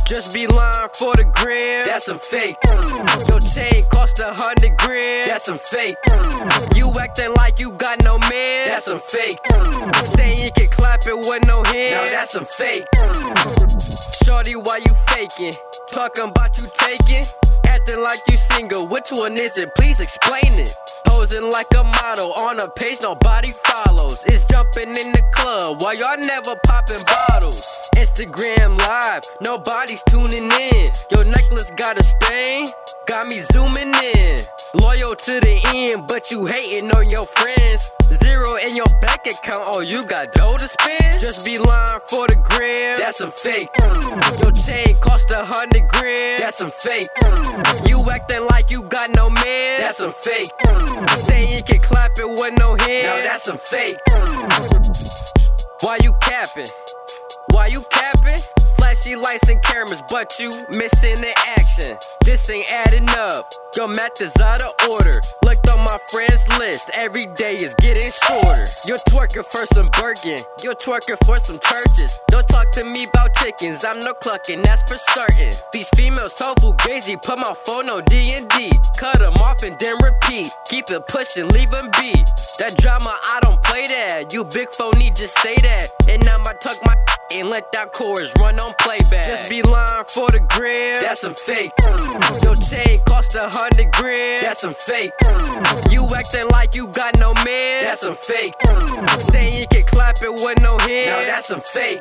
Just be lying for the gram, that's some fake. Your chain cost 100 grand, that's some fake. You acting like you got no man, that's some fake. Saying you can clap it with no hands, now that's some fake. Shorty, why you faking? Talking about you taking, acting like you single. Which one is it? Please explain it. Posing like a model on a page nobody follows. It's jumping in the club while y'all never popping bottles. Instagram live, nobody's tuning in. Your necklace got a stain, got me zooming in. Loyal to the end, but you hating on your friends. Zero in your bank account, oh you got dough to spend. Just be lying for the gram, that's some fake. Your chain cost 100 grand, that's some fake. You acting like you got no man, that's some fake. Saying you can clap it with no hands, now that's some fake. Why you capping? Why you capping? Flashy lights and cameras, but you missing the action. This ain't adding up, your math is out of order. Looked on my friends list, every day is getting shorter. You're twerking for some Birkin, you're twerking for some churches. Don't talk to me about chickens, I'm no clucking, that's for certain. These females so fugazi, put my phone on D&D. Cut them off and then repeat, keep it pushing, leave them be. That drama, I don't play that, you big phony, just say that. And I'ma tuck my and let that chorus run on playback. Just be lying for the gram, that's some fake. Your chain cost 100 grand, that's some fake. You acting like you got no man, that's some fake. Saying you can clap it with no hands, now that's some fake.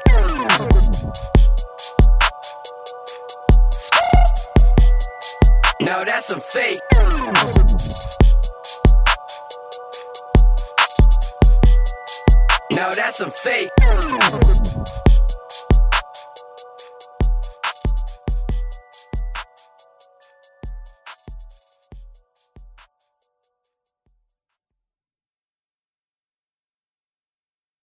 Now that's some fake. Now that's some fake.